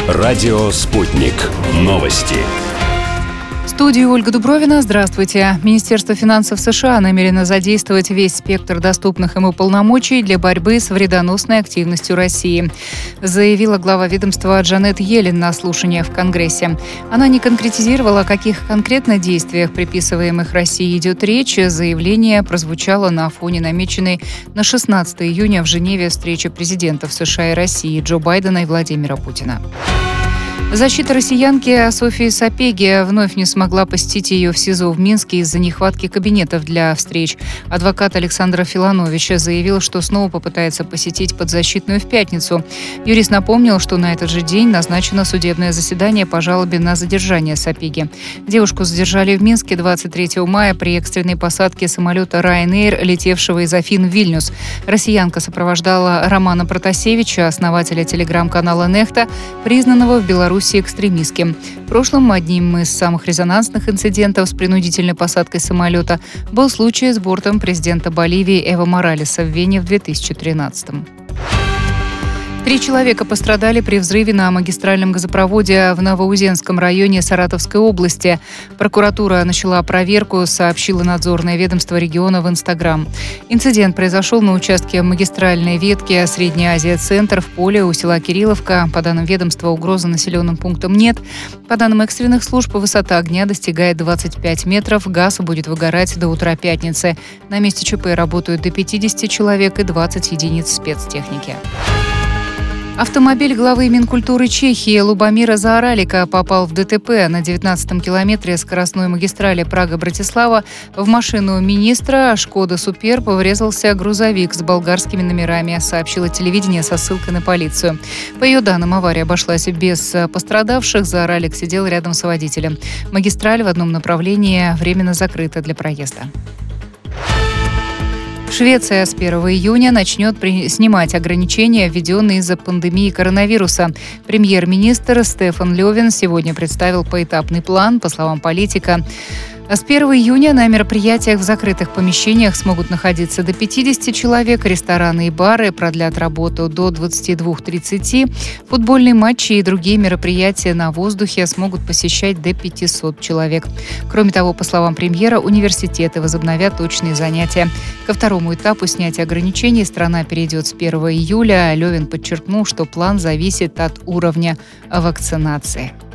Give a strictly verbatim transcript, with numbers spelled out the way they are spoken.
Радио «Спутник». Новости. В студии Ольга Дубровина. Здравствуйте. Министерство финансов США намерено задействовать весь спектр доступных ему полномочий для борьбы с вредоносной активностью России, заявила глава ведомства Джанет Йеллен на слушании в Конгрессе. Она не конкретизировала, о каких конкретно действиях, приписываемых России, идет речь. Заявление прозвучало на фоне намеченной на шестнадцатое июня в Женеве встречи президентов США и России Джо Байдена и Владимира Путина. Защита россиянки Софии Сапеги вновь не смогла посетить ее в СИЗО в Минске из-за нехватки кабинетов для встреч. Адвокат Александр Филонович заявил, что снова попытается посетить подзащитную в пятницу. Юрист напомнил, что на этот же день назначено судебное заседание по жалобе на задержание Сапеги. Девушку задержали в Минске двадцать третьего мая при экстренной посадке самолета Ryanair, летевшего из Афин в Вильнюс. Россиянка сопровождала Романа Протасевича, основателя телеграм-канала «Нехта», признанного в Беларуси экстремистским. В прошлом одним из самых резонансных инцидентов с принудительной посадкой самолета был случай с бортом президента Боливии Эво Моралеса в Вене в две тысячи тринадцатом. Три человека пострадали при взрыве на магистральном газопроводе в Новоузенском районе Саратовской области. Прокуратура начала проверку, сообщило надзорное ведомство региона в Инстаграм. Инцидент произошел на участке магистральной ветки Средняя Азия-Центр в поле у села Кирилловка. По данным ведомства, угрозы населенным пунктам нет. По данным экстренных служб, высота огня достигает двадцать пять метров. Газ будет выгорать до утра пятницы. На месте ЧП работают до пятидесяти человек и двадцать единиц спецтехники. Автомобиль главы Минкультуры Чехии Лубомира Заоралика попал в ДТП на девятнадцатом километре скоростной магистрали Прага-Братислава. В машину министра «Шкода Суперб» врезался грузовик с болгарскими номерами, сообщило телевидение со ссылкой на полицию. По ее данным, авария обошлась без пострадавших. Заоралик сидел рядом с водителем. Магистраль в одном направлении временно закрыта для проезда. Швеция с первого июня начнет при... снимать ограничения, введенные из-за пандемии коронавируса. Премьер-министр Стефан Лёвен сегодня представил поэтапный план. По словам политика, с первого июня на мероприятиях в закрытых помещениях смогут находиться до пятидесяти человек, рестораны и бары продлят работу до двадцати двух тридцати, футбольные матчи и другие мероприятия на воздухе смогут посещать до пятисот человек. Кроме того, по словам премьера, университеты возобновят очные занятия. Ко второму этапу снятия ограничений страна перейдет с первого июля. Лёвен подчеркнул, что план зависит от уровня вакцинации.